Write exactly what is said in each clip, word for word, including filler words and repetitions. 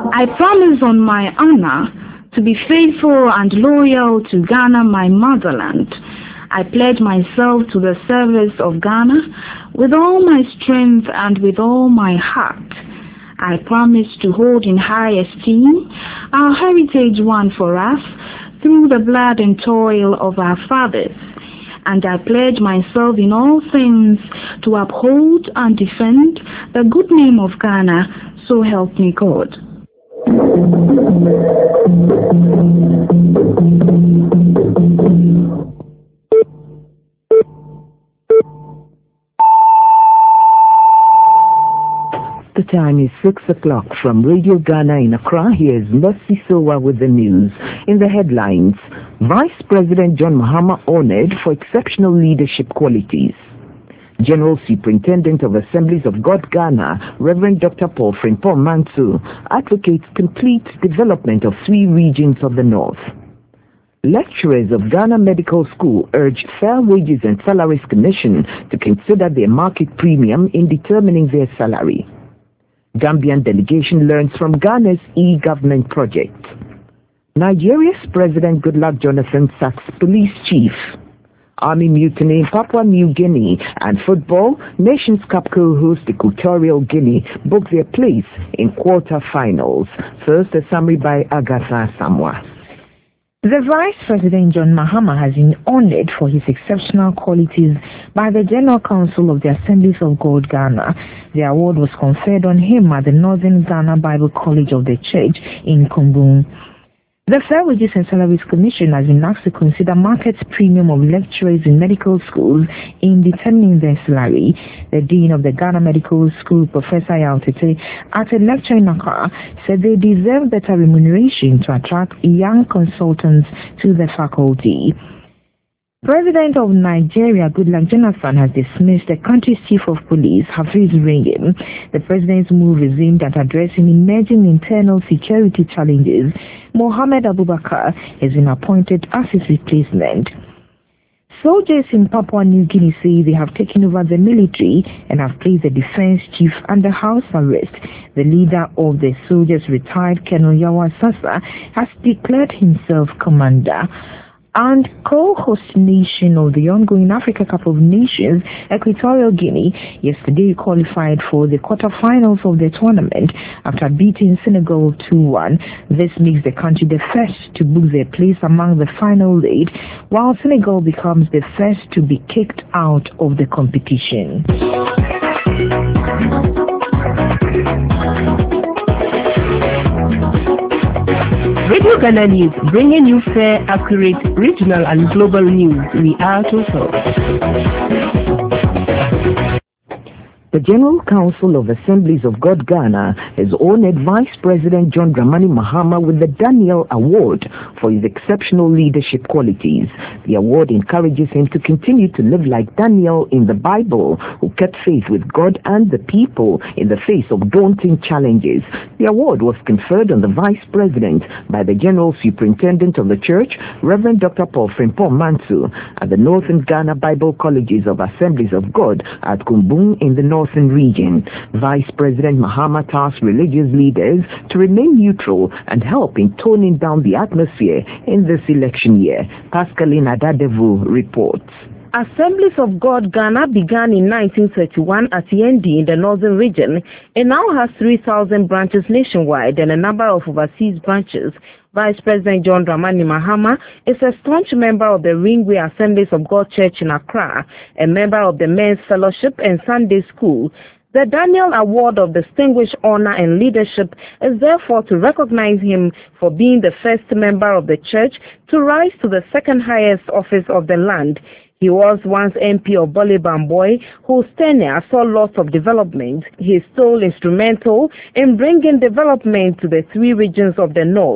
I promise on my honor to be faithful and loyal to Ghana, my motherland. I pledge myself to the service of Ghana with all my strength and with all my heart. I promise to hold in high esteem our heritage won for us through the blood and toil of our fathers. And I pledge myself in all things to uphold and defend the good name of Ghana, so help me God. The time is six o'clock from Radio Ghana in Accra. Here's Mercy Sowa with the news. In the headlines, Vice President John Mahama honored for exceptional leadership qualities. General Superintendent of Assemblies of God Ghana, Reverend Doctor Paul Frimpong Manso, advocates complete development of three regions of the North. Lecturers of Ghana Medical School urged Fair Wages and Salaries Commission to consider their market premium in determining their salary. Gambian delegation learns from Ghana's e-government project. Nigeria's President Goodluck Jonathan sacks police chief. Army mutiny in Papua New Guinea, and football, Nations Cup co-host Equatorial Guinea book their place in quarter-finals. First, a summary by Agatha Samwa. The Vice President John Mahama has been honored for his exceptional qualities by the General Council of the Assemblies of God Ghana. The award was conferred on him at the Northern Ghana Bible College of the Church in Kumbung. The Fair Wages and Salaries Commission has been asked to consider market premium of lecturers in medical schools in determining their salary. The Dean of the Ghana Medical School, Professor Yautete, at a lecture in Accra, said they deserve better remuneration to attract young consultants to the faculty. President of Nigeria, Goodluck Jonathan, has dismissed the country's chief of police, Hafiz Ringim. The president's move is aimed at addressing emerging internal security challenges. Mohammed Abubakar has been appointed as his replacement. Soldiers in Papua New Guinea say they have taken over the military and have placed the defense chief under house arrest. The leader of the soldiers, retired Colonel Yawa Sasa, has declared himself commander. And co-host nation of the ongoing Africa Cup of Nations, Equatorial Guinea, yesterday qualified for the quarterfinals of the tournament after beating Senegal two one. This makes the country the first to book their place among the final eight, while Senegal becomes the first to be kicked out of the competition. Radio Ghana News, bringing you fair, accurate, regional and global news. We are Total. The General Council of Assemblies of God Ghana has honored Vice President John Dramani Mahama with the Daniel Award for his exceptional leadership qualities. The award encourages him to continue to live like Daniel in the Bible, who kept faith with God and the people in the face of daunting challenges. The award was conferred on the Vice President by the General Superintendent of the Church, Reverend Doctor Paul Frimpong Manso, at the Northern Ghana Bible Colleges of Assemblies of God at Kumbung in the Northern region. Vice President Mahama tasked religious leaders to remain neutral and help in toning down the atmosphere in this election year. Pascaline Adadevu reports. Assemblies of God Ghana began in nineteen thirty-one at Yendi in the northern region and now has three thousand branches nationwide and a number of overseas branches. Vice President John Dramani Mahama is a staunch member of the Ringway Assemblies of God Church in Accra, a member of the Men's Fellowship and Sunday School. The Daniel Award of Distinguished Honor and Leadership is therefore to recognize him for being the first member of the church to rise to the second highest office of the land. He was once M P of Bole Bamboy, whose tenure saw lots of development. He is still instrumental in bringing development to the three regions of the north.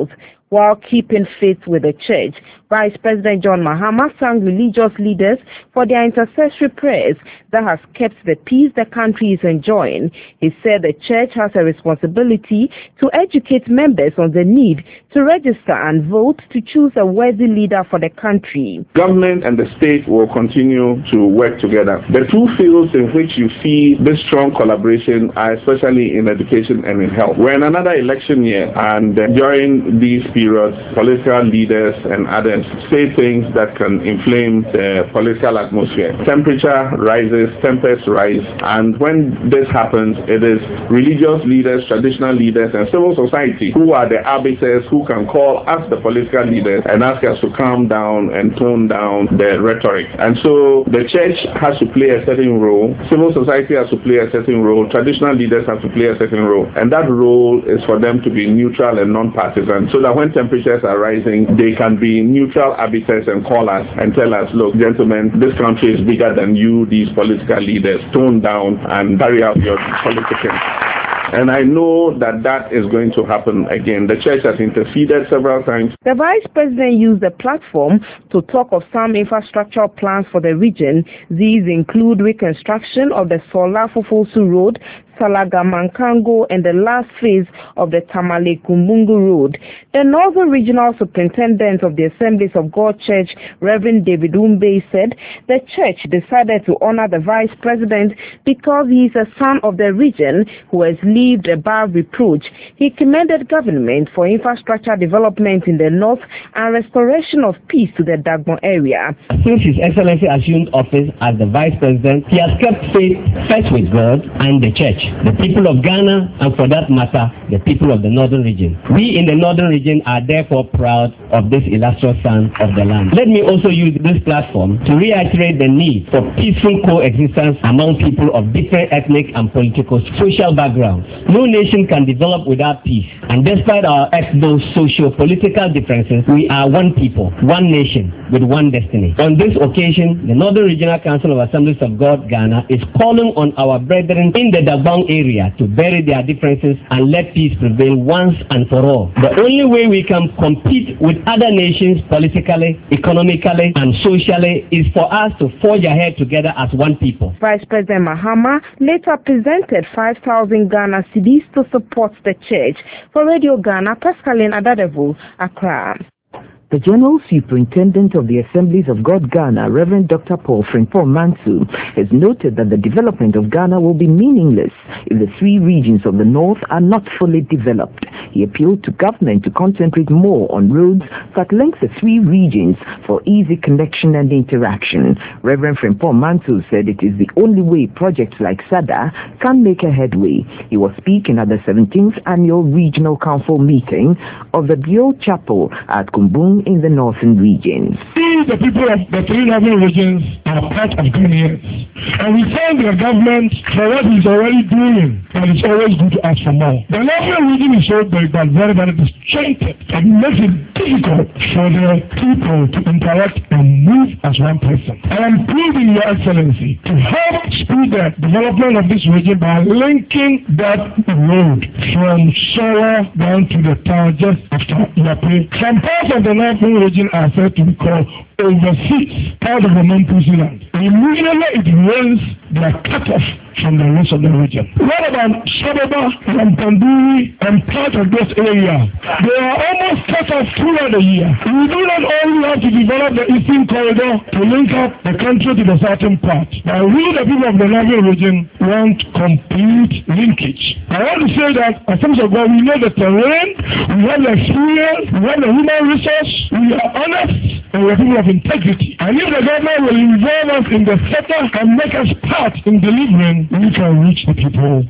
while keeping faith with the church. Vice President John Mahama thanked religious leaders for their intercessory prayers that has kept the peace the country is enjoying. He said the church has a responsibility to educate members on the need to register and vote to choose a worthy leader for the country. Government and the state will continue to work together. The two fields in which you see this strong collaboration are especially in education and in health. We're in another election year, and uh, during these periods, political leaders and others say things that can inflame the political atmosphere. Temperature rises, tempers rise, and when this happens, it is religious leaders, traditional leaders, and civil society who are the arbiters who can call us, the political leaders, and ask us to calm down and tone down the rhetoric. And so the church has to play a certain role, civil society has to play a certain role, traditional leaders have to play a certain role, and that role is for them to be neutral and non-partisan, so that when temperatures are rising, they can be neutral arbiters and call us and tell us, look, gentlemen, this country is bigger than you, these political leaders. Tone down and carry out your politics. And I know that that is going to happen again. The church has interceded several times. The vice president used the platform to talk of some infrastructural plans for the region. These include reconstruction of the Sola Fufusu Road, Salagamankango, and the last phase of the Tamale Kumbungu Road. The Northern Regional Superintendent of the Assemblies of God Church, Reverend David Umbe, said the church decided to honor the vice president because he is a son of the region who has lived above reproach. He commended government for infrastructure development in the north and restoration of peace to the Dagbon area. Since His Excellency assumed office as the vice president, he has kept faith first with God and the church, the people of Ghana, and for that matter, the people of the northern region. We in the northern region are therefore proud of this illustrious son of the land. Let me also use this platform to reiterate the need for peaceful coexistence among people of different ethnic and political social backgrounds. No nation can develop without peace, and despite our ethno socio-political differences, we are one people, one nation, with one destiny. On this occasion, the Northern Regional Council of Assemblies of God Ghana is calling on our brethren in the Dagbon area to bury their differences and let peace prevail once and for all. The only way we can compete with other nations politically, economically, and socially is for us to forge ahead together as one people. Vice President Mahama later presented five thousand Ghana cedis to support the church. For Radio Ghana, Pascaline Adadevu, Accra. The General Superintendent of the Assemblies of God Ghana, Reverend Doctor Paul Frimpong Mansu, has noted that the development of Ghana will be meaningless if the three regions of the north are not fully developed. He appealed to government to concentrate more on roads that link the three regions for easy connection and interaction. Reverend Frimpong Mansu said it is the only way projects like S A D A can make a headway. He was speaking at the seventeenth Annual Regional Council meeting of the Bio Chapel at Kumbung in the northern regions. The people of the three northern regions are part of Ghanaians, and we thank the government for what it's already doing, and it's always good to ask for more. The northern region is so big but very, very disjointed, and makes it difficult for the people to interact and move as one person. I am pleading, Your Excellency, to help speed the development of this region by linking that road from Sola down to the town just after Yape. Some parts of the northern region are said to be called overseas, part of the non-Pussy land. Immediately it rains, they are cut off from the rest of the region. What about Shababa and Panduri and part of this area? They are almost cut off throughout the year. We do not only have to develop the eastern corridor to link up the country to the southern part, but we, the people of the northern region, want complete linkage. I want to say that, as terms of God, we know the terrain, we have the experience, we have the human resource, we are honest, and we are people of integrity. And if the government will involve us in the sector and make us part in delivering, we can reach the people.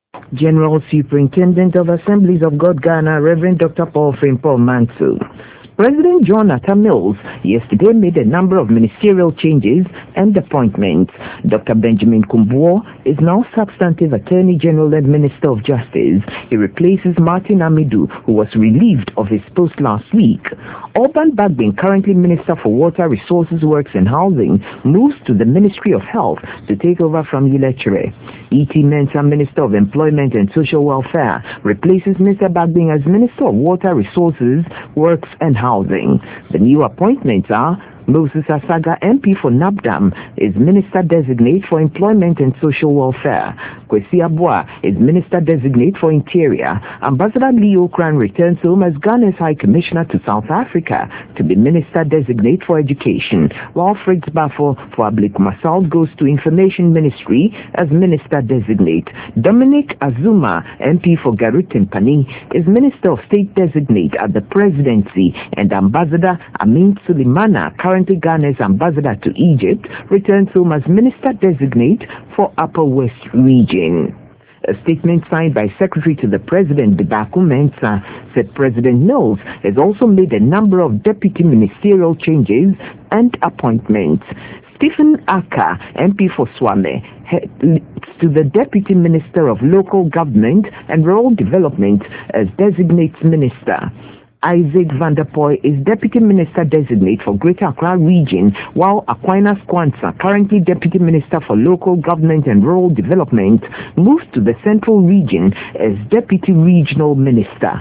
General Superintendent of Assemblies of God Ghana, Reverend Doctor Paul Frimpong Mansu. President John Atta Mills yesterday made a number of ministerial changes and appointments. Doctor Benjamin Kumbuo is now Substantive Attorney General and Minister of Justice. He replaces Martin Amidu, who was relieved of his post last week. Urban Bagbin, currently Minister for Water Resources, Works and Housing, moves to the Ministry of Health to take over from Yulechere. E T Mensah, Minister of Employment and Social Welfare, replaces Mister Bagbin as Minister of Water Resources, Works and Housing. The new appointments are Moses Asaga, M P for Nabdam, is Minister Designate for Employment and Social Welfare. Kwesi Abua is Minister Designate for Interior. Ambassador Leo Kran returns home as Ghana's High Commissioner to South Africa to be Minister Designate for Education, while Fritz Bafo for Ablikuma South goes to Information Ministry as Minister Designate. Dominic Azuma, M P for Garut Timpani, is Minister of State Designate at the Presidency, and Ambassador Amin Sulimana, currently Ghana's ambassador to Egypt, returns home as Minister Designate for Upper West Region. A statement signed by Secretary to the President, Dibaku Mensah, said President Mills has also made a number of deputy ministerial changes and appointments. Stephen Aka, M P for Swame, to the Deputy Minister of Local Government and Rural Development as Designates Minister. Isaac Vanderpoy is Deputy Minister Designate for Greater Accra Region, while Aquinas Kwanzaa, currently Deputy Minister for Local Government and Rural Development, moves to the Central Region as Deputy Regional Minister.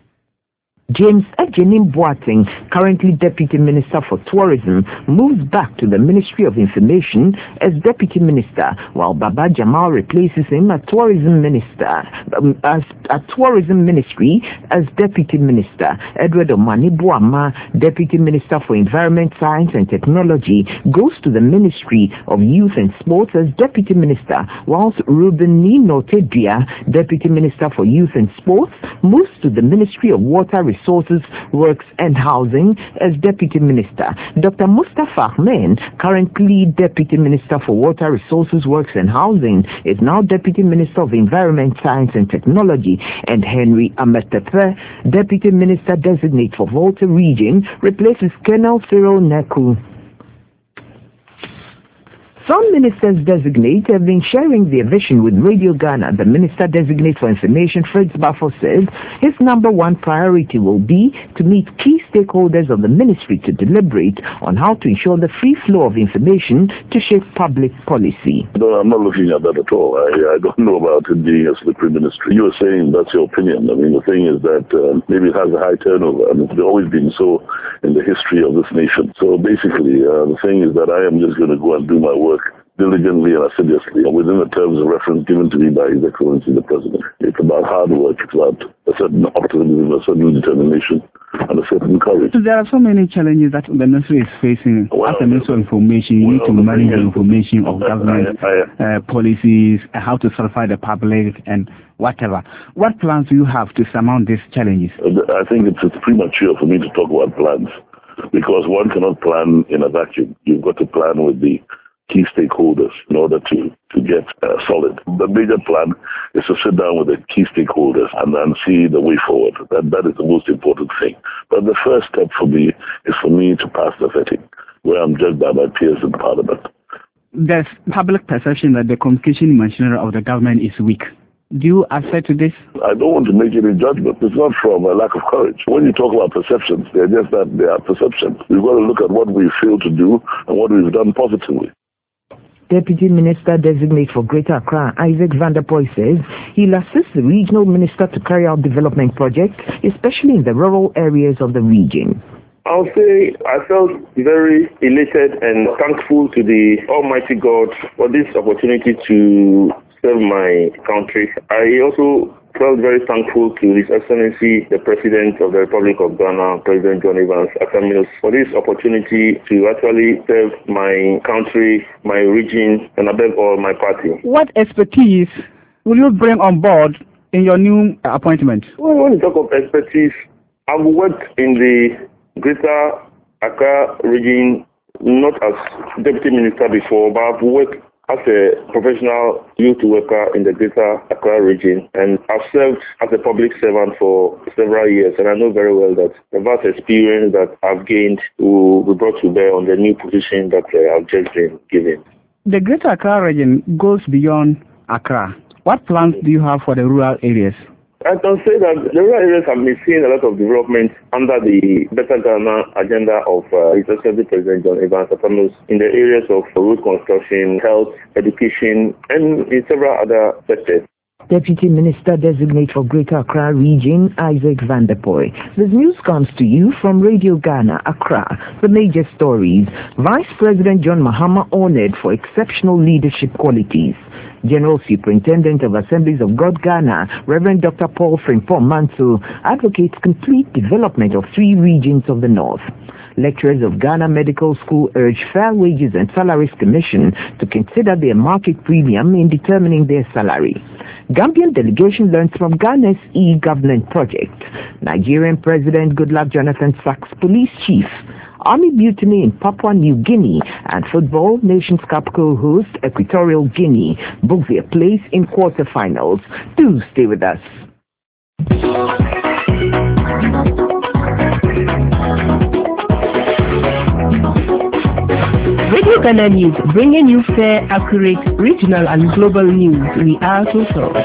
James Ejenim Boateng, currently Deputy Minister for Tourism, moves back to the Ministry of Information as Deputy Minister, while Baba Jamal replaces him as Tourism Minister, um, as a Tourism Ministry as Deputy Minister. Edward Omani Boama, Deputy Minister for Environment, Science and Technology, goes to the Ministry of Youth and Sports as Deputy Minister, whilst Ruben Nino Tedria, Deputy Minister for Youth and Sports, moves to the Ministry of Water Resources, Works and Housing as Deputy Minister. Doctor Mustafa Ahmed, currently Deputy Minister for Water Resources, Works and Housing, is now Deputy Minister of Environment, Science and Technology, and Henry Ametepe, Deputy Minister Designate for Volta Region, replaces Colonel Cyril Neku. Some ministers designate have been sharing their vision with Radio Ghana. The Minister Designate for Information, Fritz Bafo, says his number one priority will be to meet key stakeholders of the ministry to deliberate on how to ensure the free flow of information to shape public policy. No, I'm not looking at that at all. I, I don't know about it being a slippery ministry. You were saying that's your opinion. I mean, the thing is that uh, maybe it has a high turnover, and it's always been so in the history of this nation. So basically, uh, the thing is that I am just going to go and do my work diligently and assiduously within the terms of reference given to me by His Excellency the President. It's about hard work, it's about a certain optimism, a certain determination, and a certain courage. So there are so many challenges that the ministry is facing. Well, as a Minister of Information, you well, need to manage the information of government I, I, uh, policies, uh, how to satisfy the public, and whatever. What plans do you have to surmount these challenges? I think it's, it's premature for me to talk about plans, because one cannot plan in a vacuum. You've got to plan with the key stakeholders in order to, to get uh, solid. The major plan is to sit down with the key stakeholders and, and see the way forward. That That is the most important thing. But the first step for me is for me to pass the vetting, where I'm judged by my peers in Parliament. There's public perception that the communication machinery of the government is weak. Do you assent to this? I don't want to make any judgment. It's not from a lack of courage. When you talk about perceptions, they're just that they are perceptions. We've got to look at what we failed to do and what we've done positively. Deputy Minister Designate for Greater Accra, Isaac Vanderpoy, says he'll assist the regional minister to carry out development projects, especially in the rural areas of the region. I'll say I felt very elated and thankful to the Almighty God for this opportunity to serve my country. I also felt very thankful to His Excellency, the President of the Republic of Ghana, President John Evans Atta Mills, for this opportunity to actually serve my country, my region, and above all, my party. What expertise will you bring on board in your new appointment? Well, when you talk of expertise, I've worked in the Greater Accra region, not as Deputy Minister before, but I've worked as a professional youth worker in the Greater Accra region, and I've served as a public servant for several years, and I know very well that the vast experience that I've gained will be brought to bear on the new position that uh, I've just been given. The Greater Accra region goes beyond Accra. What plans do you have for the rural areas? I can say that the rural areas have been seeing a lot of development under the Better Ghana agenda of uh, His Excellency President John Evans Atta-Mills in the areas of road construction, health, education, and in several other sectors. Deputy Minister Designate for Greater Accra Region, Isaac Van der Poy. This news comes to you from Radio Ghana, Accra. The major stories. Vice President John Mahama honored for exceptional leadership qualities. General Superintendent of Assemblies of God Ghana, Reverend Doctor Paul Frimpong Manso, advocates complete development of three regions of the North. Lecturers of Ghana Medical School urge Fair Wages and Salaries Commission to consider their market premium in determining their salary. Gambian delegation learns from Ghana's e-government project. Nigerian President Goodluck Jonathan sacks police chief. Army mutiny in Papua New Guinea, and Football Nations Cup co-host Equatorial Guinea book their place in quarterfinals. Do stay with us. Radio Ghana News, bringing you fair, accurate, regional and global news. We are so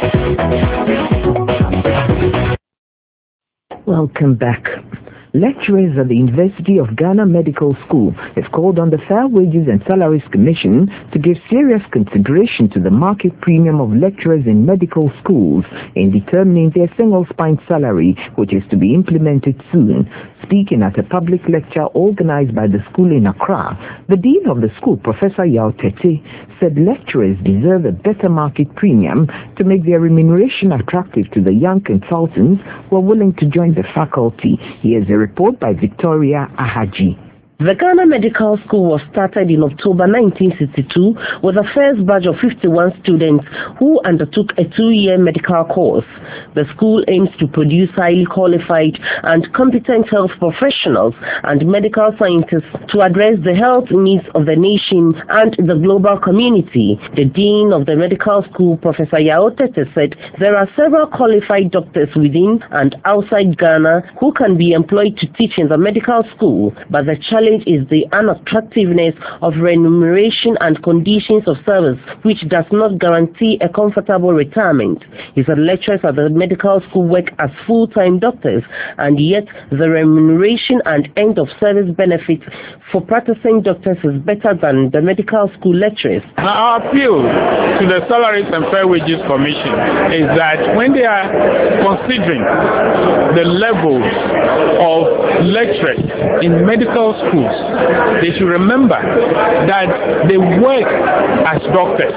Welcome back. Lecturers at the University of Ghana Medical School have called on the Fair Wages and Salaries Commission to give serious consideration to the market premium of lecturers in medical schools in determining their single-spine salary, which is to be implemented soon. Speaking at a public lecture organized by the school in Accra, the dean of the school, Professor Yao Tete, said lecturers deserve a better market premium to make their remuneration attractive to the young consultants who are willing to join the faculty. Here's a report by Victoria Ahaji. The Ghana Medical School was started in October nineteen sixty-two with a first batch of fifty-one students who undertook a two-year medical course. The school aims to produce highly qualified and competent health professionals and medical scientists to address the health needs of the nation and the global community. The dean of the medical school, Professor Yao Tete, said there are several qualified doctors within and outside Ghana who can be employed to teach in the medical school, but the challenge is the unattractiveness of remuneration and conditions of service, which does not guarantee a comfortable retirement. He said lecturers at the medical school work as full-time doctors, and yet the remuneration and end-of-service benefits for practicing doctors is better than the medical school lecturers. Our appeal to the Salaries and Fair Wages Commission is that when they are considering the levels of lecturers in medical schools, they should remember that they work as doctors,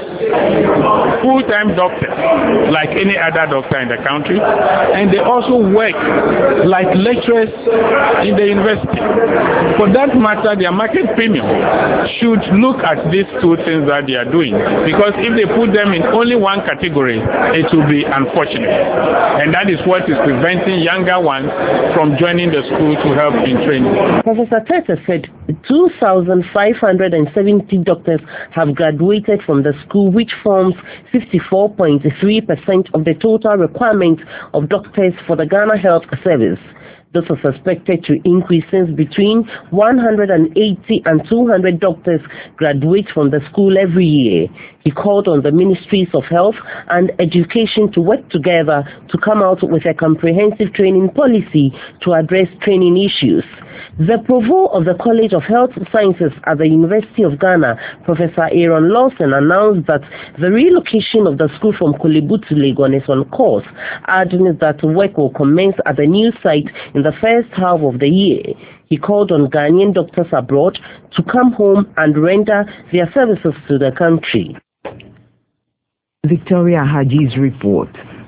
full-time doctors, like any other doctor in the country, and they also work like lecturers in the university. For that matter, their market premium should look at these two things that they are doing, because if they put them in only one category, it will be unfortunate. And that is what is preventing younger ones from joining the school to help in training. Professor Tete said two thousand five hundred seventy doctors have graduated from the school, which forms fifty-four point three percent of the total requirement of doctors for the Ghana Health Service. This is expected to increase since between one hundred eighty and two hundred doctors graduate from the school every year. He called on the Ministries of Health and Education to work together to come out with a comprehensive training policy to address training issues. The Provost of the College of Health Sciences at the University of Ghana, Professor Aaron Lawson, announced that the relocation of the school from Kolebu to Legon is on course, adding that work will commence at the new site in the first half of the year. He called on Ghanaian doctors abroad to come home and render their services to the country. Victoria Haji's report.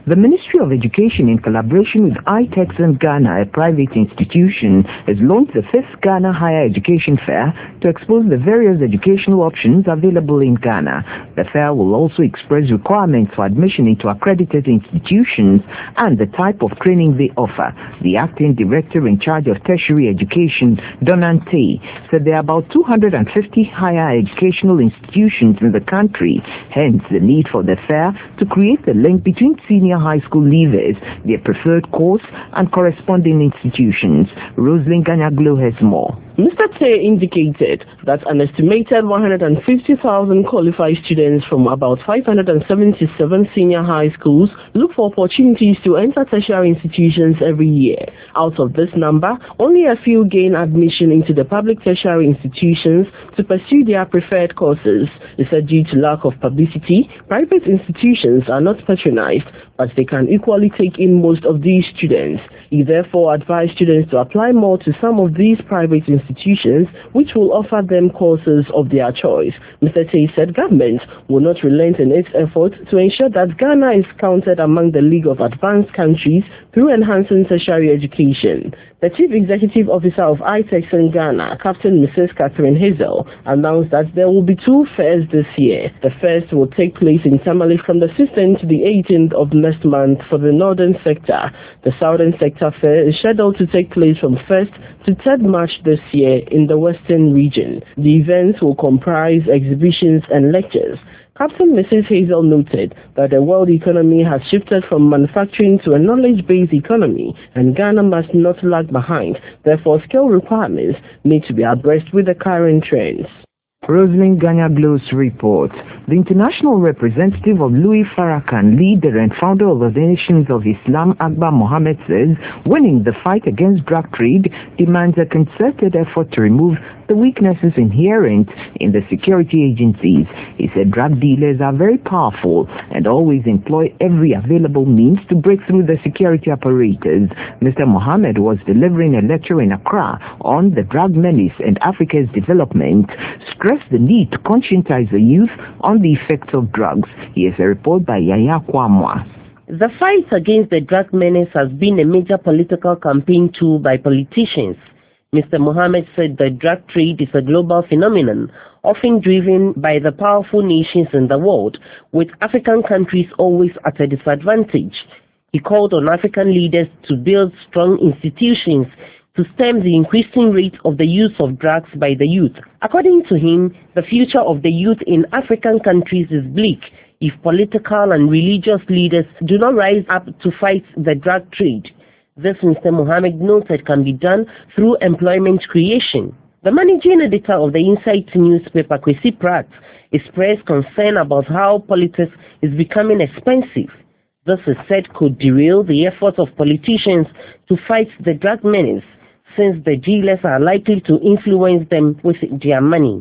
The Ministry of Education, in collaboration with iTexan Ghana, a private institution, has launched the fifth Ghana Higher Education Fair to expose the various educational options available in Ghana. The fair will also express requirements for admission into accredited institutions and the type of training they offer. The acting director in charge of tertiary education, Donante, said there are about two hundred fifty higher educational institutions in the country, hence the need for the fair to create the link between senior high school leavers, their preferred course, and corresponding institutions. Rosalind Ganyaglo has more. Mister Tay indicated that an estimated one hundred fifty thousand qualified students from about five hundred seventy-seven senior high schools look for opportunities to enter tertiary institutions every year. Out of this number, only a few gain admission into the public tertiary institutions to pursue their preferred courses. He said due to lack of publicity, private institutions are not patronized, but they can equally take in most of these students. He therefore advised students to apply more to some of these private institutions institutions which will offer them courses of their choice. Mister Tay said government will not relent in its efforts to ensure that Ghana is counted among the League of Advanced Countries through enhancing tertiary education. The Chief Executive Officer of iTexan Ghana, Captain Missus Catherine Hazel, announced that there will be two fairs this year. The first will take place in Tamale from the sixteenth to the eighteenth of next month for the northern sector. The southern sector fair is scheduled to take place from first to third March this year in the western region. The events will comprise exhibitions and lectures. Captain Missus Hazel noted that the world economy has shifted from manufacturing to a knowledge-based economy, and Ghana must not lag behind. Therefore, skill requirements need to be abreast with the current trends. Rosalind Ganyaglo's report. The international representative of Louis Farrakhan, leader and founder of the Nations of Islam, Akbar Mohammed, says winning the fight against drug trade demands a concerted effort to remove the weaknesses inherent in the security agencies. He said drug dealers are very powerful and always employ every available means to break through the security apparatus. Mister Mohammed was delivering a lecture in Accra on the drug menace and Africa's development, stressed the need to conscientize the youth on the effects of drugs. Here's a report by Yaya Kwamwa. The fight against the drug menace has been a major political campaign tool by politicians. Mister Mohammed said the drug trade is a global phenomenon, often driven by the powerful nations in the world, with African countries always at a disadvantage. He called on African leaders to build strong institutions to stem the increasing rate of the use of drugs by the youth. According to him, the future of the youth in African countries is bleak if political and religious leaders do not rise up to fight the drug trade. This, Mister Mohammed noted, can be done through employment creation. The managing editor of the Insight newspaper, Kwesi Pratt, expressed concern about how politics is becoming expensive. This is said could derail the efforts of politicians to fight the drug menace, since the dealers are likely to influence them with their money.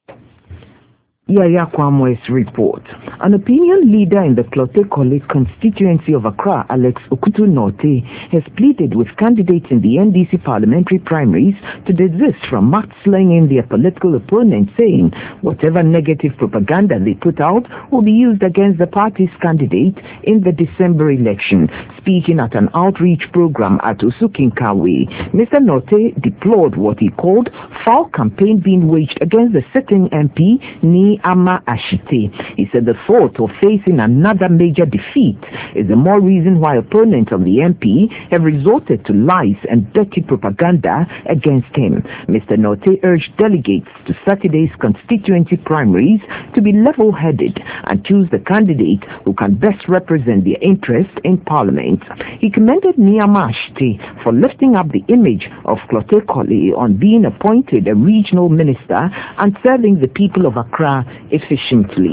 Yaya Kwamwe's report. An opinion leader in the Klote Kole constituency of Accra, Alex Okutu Norte, has pleaded with candidates in the N D C parliamentary primaries to desist from mudslinging their political opponents, saying whatever negative propaganda they put out will be used against the party's candidate in the December election. Speaking at an outreach program at Usukinkawe, Mister Norte deplored what he called foul campaign being waged against the sitting M P, Ni Ama Ashite. He said the thought of facing another major defeat is the more reason why opponents of the M P have resorted to lies and dirty propaganda against him. Mister Norte urged delegates to Saturday's constituency primaries to be level-headed and choose the candidate who can best represent their interests in Parliament. He commended Niama Ashite for lifting up the image of Klote Kole on being appointed a regional minister and serving the people of Accra efficiently.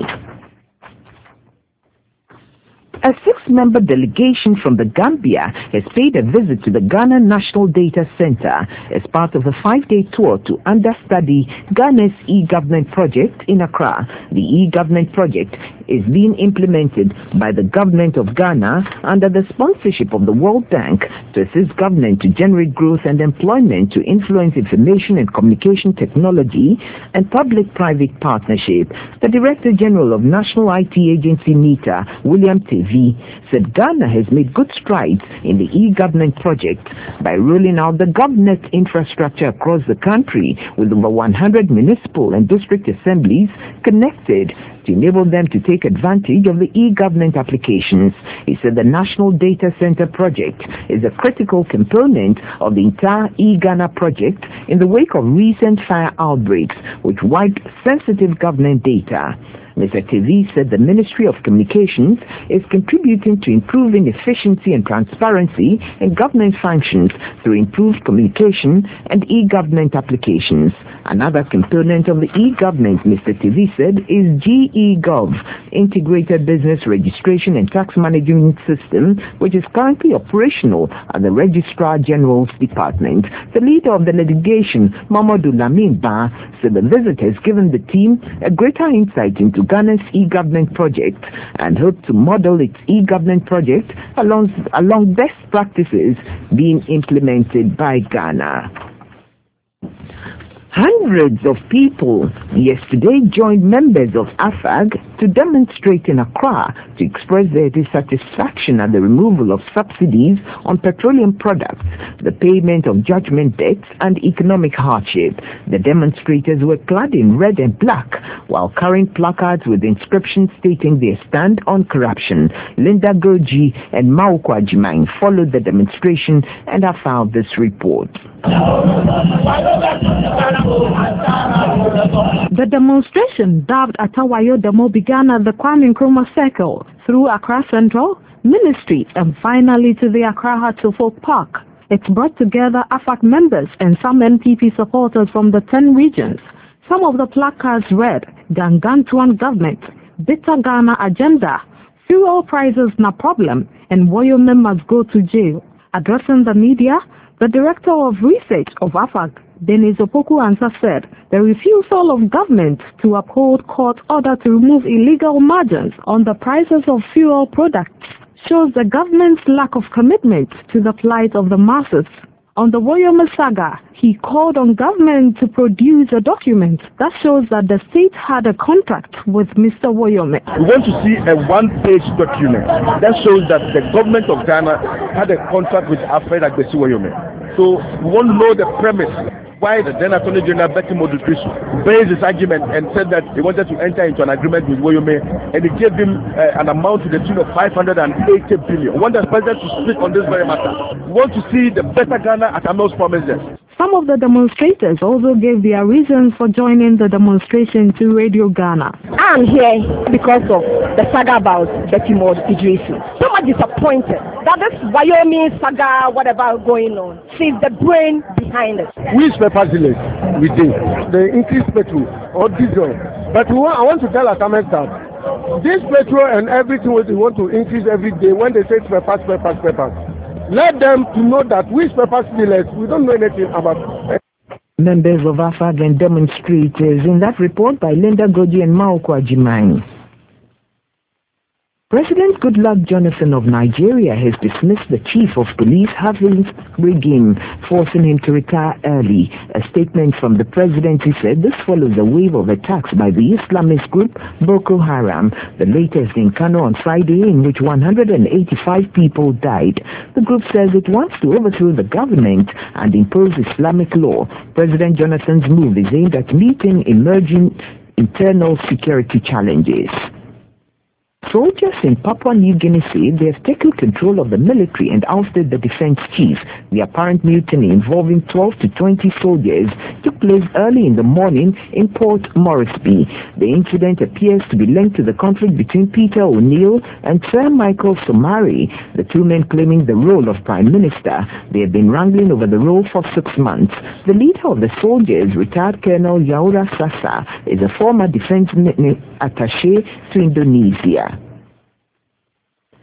A six-member delegation from the Gambia has paid a visit to the Ghana National Data Center as part of a five-day tour to understudy Ghana's e-government project in Accra. The e-government project is being implemented by the government of Ghana under the sponsorship of the World Bank to assist government to generate growth and employment, to influence information and communication technology and public-private partnership. The Director General of National I T Agency NITA, William T. V, said Ghana has made good strides in the e-government project by rolling out the GovNet infrastructure across the country with over one hundred municipal and district assemblies connected to enable them to take advantage of the e-government applications. He said the National Data Center project is a critical component of the entire e-Ghana project in the wake of recent fire outbreaks which wiped sensitive government data. Mister Tevi said the Ministry of Communications is contributing to improving efficiency and transparency in government functions through improved communication and e-government applications. Another component of the e-government, Mister Tevi said, is G E Gov, Integrated Business Registration and Tax Management System, which is currently operational at the Registrar General's Department. The leader of the delegation, Mamadou Lamin Ba, said the visit has given the team a greater insight into Ghana's e-government project and hope to model its e-government project along, along best practices being implemented by Ghana. Hundreds of people yesterday joined members of A F A G to demonstrate in Accra to express their dissatisfaction at the removal of subsidies on petroleum products, the payment of judgment debts, and economic hardship. The demonstrators were clad in red and black while carrying placards with inscriptions stating their stand on corruption. Linda Goji and Maukwa Jimang followed the demonstration and have filed this report. The demonstration, dubbed Atawayo Demo, began at the Kwame Nkrumah Circle, through Accra Central, Ministry, and finally to the Accra Heart of Oak Park. It brought together A F A C members and some N P P supporters from the ten regions. Some of the placards read, Gangantuan Government, Bitter Ghana Agenda, Fuel Prices Na Problem, and Woyome Must Go to Jail. Addressing the media, the Director of Research of A F A C, Dennis Opoku Ansah, said the refusal of government to uphold court order to remove illegal margins on the prices of fuel products shows the government's lack of commitment to the plight of the masses. On the Woyome saga, he called on government to produce a document that shows that the state had a contract with Mister Woyome. We want to see a one-page document that shows that the government of Ghana had a contract with Alfred Agbesi Woyome. So we want to know the premise why the then Attorney General Betty Modutrisu based his argument and said that he wanted to enter into an agreement with Woyome, and he gave him uh, an amount to the tune of five hundred eighty billion. We want the president to speak on this very matter. We want to see the better Ghana at Amel's promises. Some of the demonstrators also gave their reasons for joining the demonstration to Radio Ghana. I'm here because of the saga about Betty Modutrisu. So much disappointed that this Wyoming saga, whatever going on, she's the brain behind it. We paper dealers, we did. They increase petrol or diesel. But we want, I want to tell Atamek that this petrol and everything we want to increase every day when they say peppers, peppers, peppers. Let them to know that we paper dealers, we don't know anything about it. Members of A F A G and demonstrators in that report by Linda Goji and Maukwa Jimang. President Goodluck Jonathan of Nigeria has dismissed the chief of police, Hafiz Brigim, forcing him to retire early. A statement from the presidency said this follows a wave of attacks by the Islamist group Boko Haram, the latest in Kano on Friday, in which one hundred eighty-five people died. The group says it wants to overthrow the government and impose Islamic law. President Jonathan's move is aimed at meeting emerging internal security challenges. Soldiers in Papua New Guinea say they have taken control of the military and ousted the defense chief. The apparent mutiny involving twelve to twenty soldiers took place early in the morning in Port Moresby. The incident appears to be linked to the conflict between Peter O'Neill and Sir Michael Somare, the two men claiming the role of Prime Minister. They have been wrangling over the role for six months. The leader of the soldiers, retired Colonel Yaura Sasa, is a former defense attaché to Indonesia.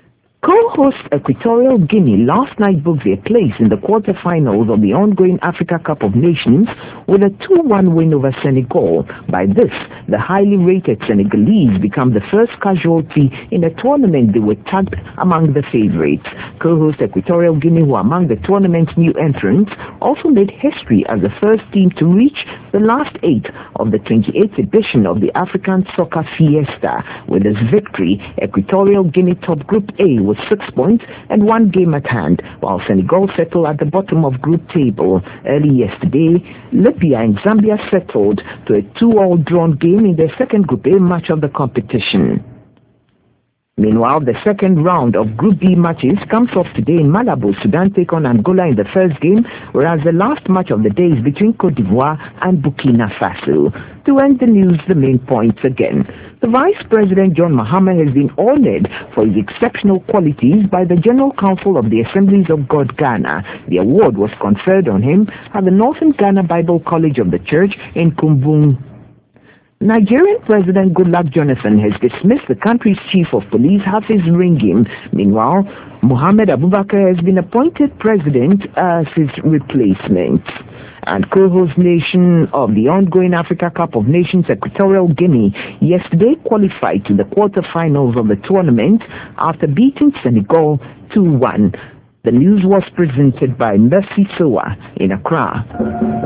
Co-host Equatorial Guinea last night booked their place in the quarterfinals of the ongoing Africa Cup of Nations with a two one win over Senegal. By this, the highly rated Senegalese become the first casualty in a tournament they were tagged among the favorites. Co-host Equatorial Guinea, who are among the tournament's new entrants, also made history as the first team to reach the last eight of the twenty-eighth edition of the African Soccer Fiesta. With this victory, Equatorial Guinea topped Group A with six points and one game at hand, while Senegal settled at the bottom of group table. Early yesterday, Libya and Zambia settled to a two-all drawn game in their second Group A match of the competition. Meanwhile, the second round of Group B matches comes off today in Malabo. Sudan take on Angola in the first game, whereas the last match of the day is between Cote d'Ivoire and Burkina Faso. To end the news, the main points again. The Vice President John Mahama has been honored for his exceptional qualities by the General Council of the Assemblies of God Ghana. The award was conferred on him at the Northern Ghana Bible College of the Church in Kumbung. Nigerian President Goodluck Jonathan has dismissed the country's chief of police, Hafiz Ringim. Meanwhile, Mohamed Abubakar has been appointed president as his replacement. And co-host nation of the ongoing Africa Cup of Nations, Equatorial Guinea, yesterday qualified to the quarterfinals of the tournament after beating Senegal two one. The news was presented by Mercy Soa in Accra.